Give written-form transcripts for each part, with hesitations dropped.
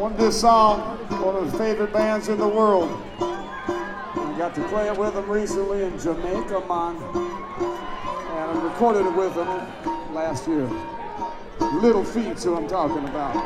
Wanted this song, one of his favorite bands in the world. I got to play it with them recently in Jamaica, man. And I recorded it with them last year. Little Feat's who I'm talking about.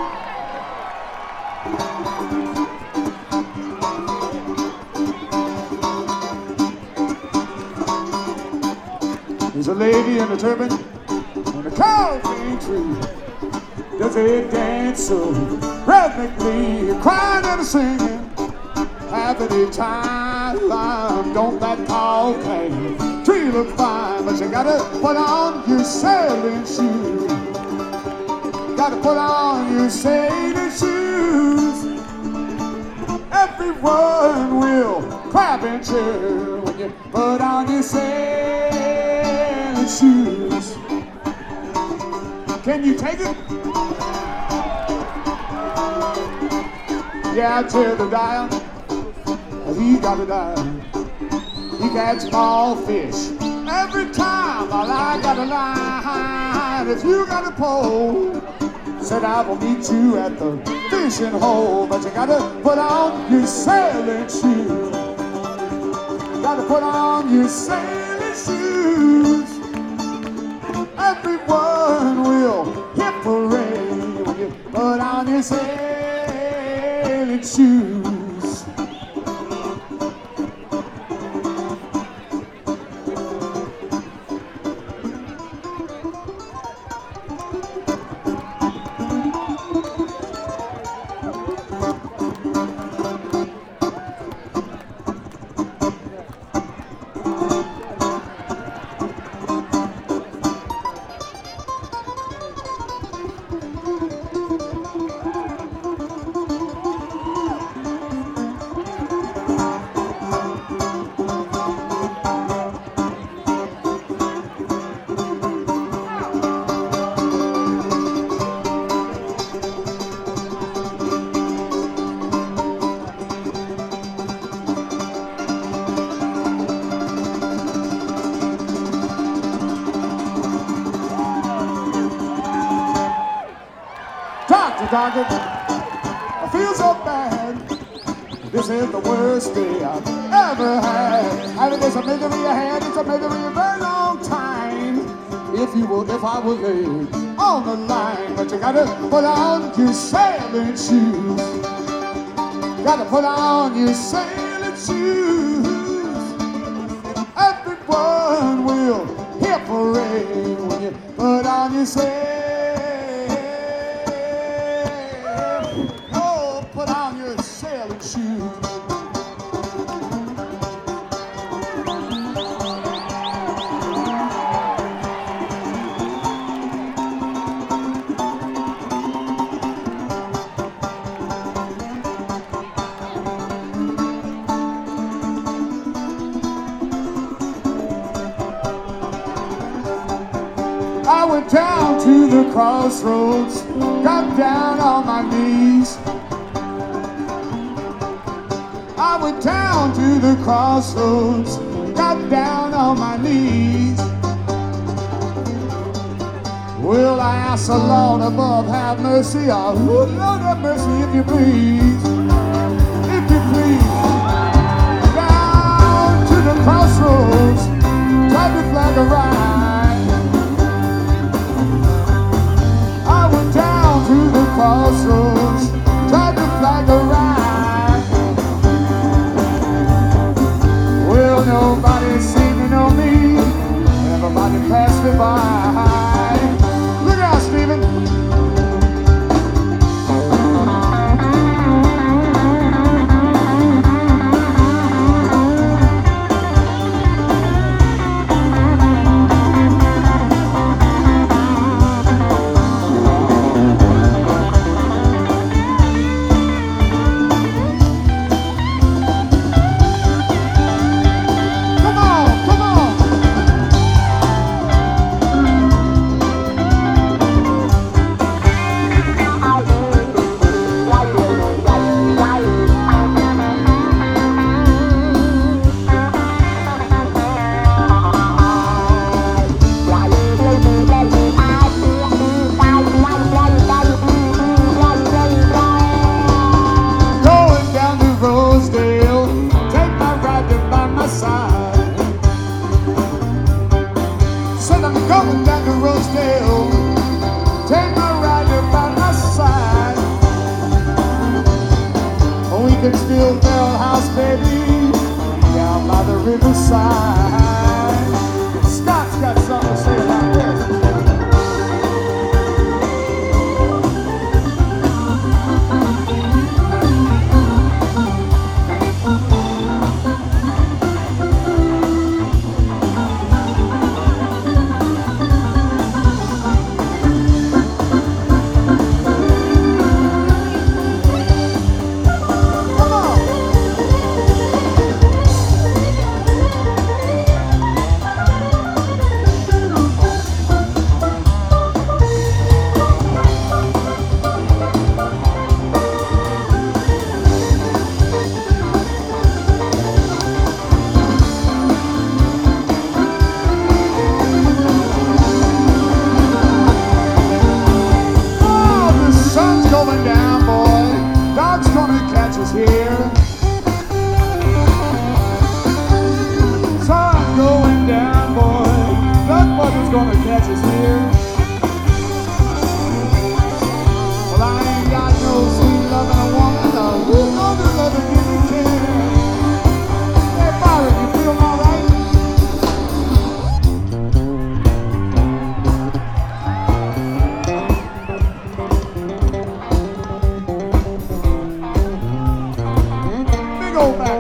There's a lady in a turban and a coffee tree. Does it dance so rhythmically, crying and singing, having a time? Don't that coffee tree look fine? But you gotta put on your sailing shoes. Gotta put on your sailing shoes. Everyone will clap and cheer when you put on your sailing shoes. Can you take it? Yeah, I tell the dial, he got to die. He catch small fish every time. While I got a line, if you got a pole, said I will meet you at the fishing hole. But you gotta put on your sailing shoes. Gotta put on your sailing shoes. Everyone will hip hooray when you put on your sailing shoes. Doctor, I feel so bad. This is the worst day I've ever had. And it's a misery I had, it's a misery a very long time. If I was laid on the line, but you gotta put on your sailing shoes. Gotta put on your sailing shoes. Everyone will hip hooray when you put on your sailing. I went down to the crossroads, got down on my knees. I went down to the crossroads, got down on my knees. Well, I asked the Lord above, have mercy, oh Lord, have mercy if you please. If you please. Down to the crossroads, tried to flag a ride. Down to the crossroads, tried to flag a ride. Well, nobody seemed to know me. Everybody passed me by. Look out, Stephen. Bakersfield Barrel House, baby, down by the riverside. Scott's got something to say about this. Here, sun's going down, boy. Duck buzzer's gonna catch us here. Well, I ain't got no sweet loving a woman. I will know the loving give me care. Hey, Byron, you feeling all right? Go back.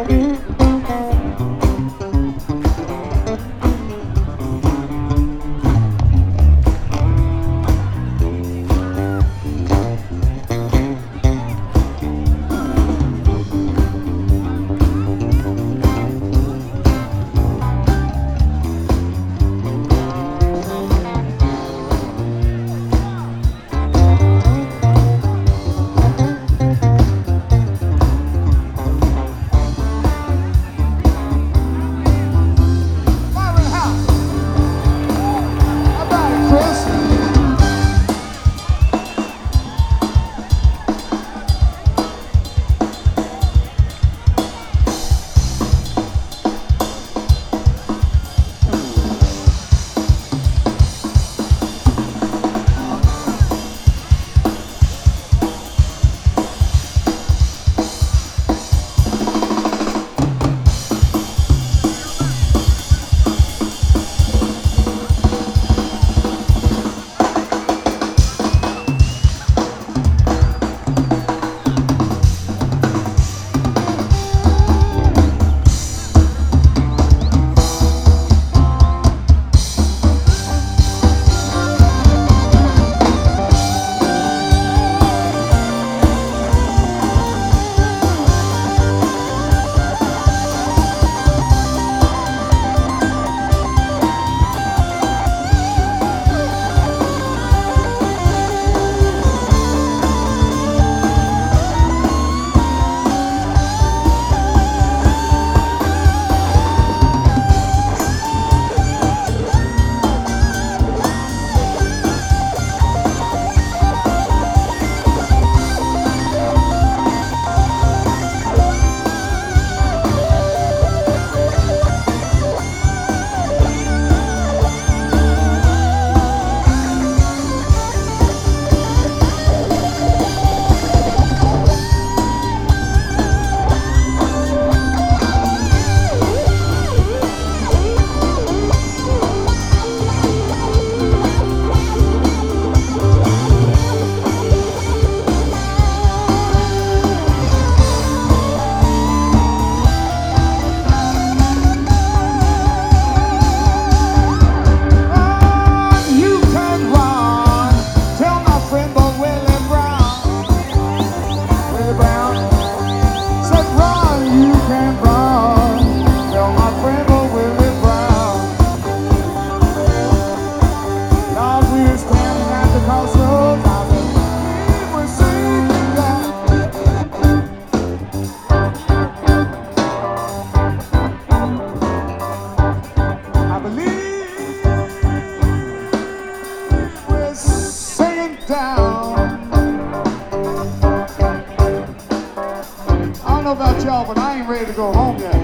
y'all, but I ain't ready to go home yet.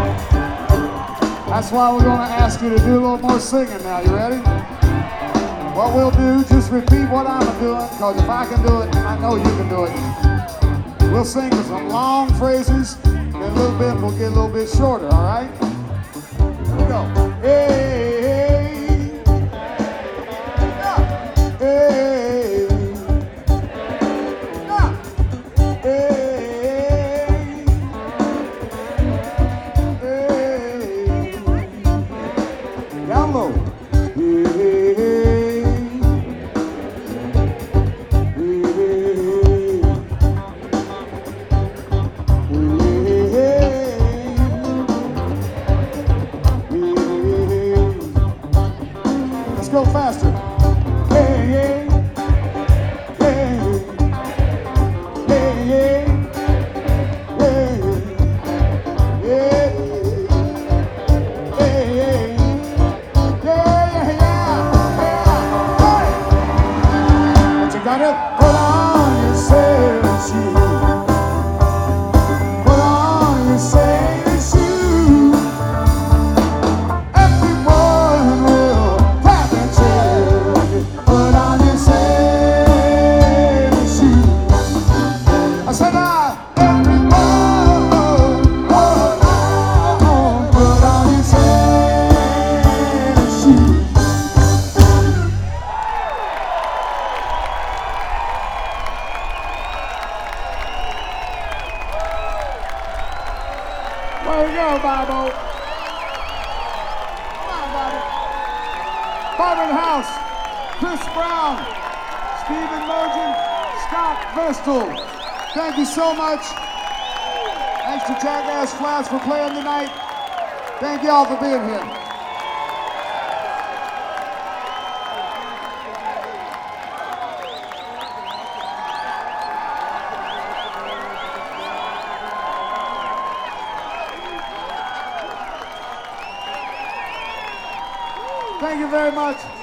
That's why we're going to ask you to do a little more singing now. You ready? What we'll do, just repeat what I'm doing, because if I can do it, I know you can do it. We'll sing some long phrases, and a little bit will get a little bit shorter, all right? Here we go. Hey, hey, yeah. Hey, yeah. Hey, hey, down low. Let's go faster. Hey, hey, hey, hey, hey, hey, hey, hey, yeah, hey. But you gotta put on your sailor shoes. Put on your sailor shoes. Everyone will clap and cheer. Put on your sailor shoes. I said, everyone will put on your sailor shoes. There you go, Bobo. Come on, Bobby. Bob in the house. Chris Brown, Stephen Mergen, Scott Vestal. Thank you so much. Thanks to Jackass Flats for playing tonight. Thank you all for being here. Thank you very much.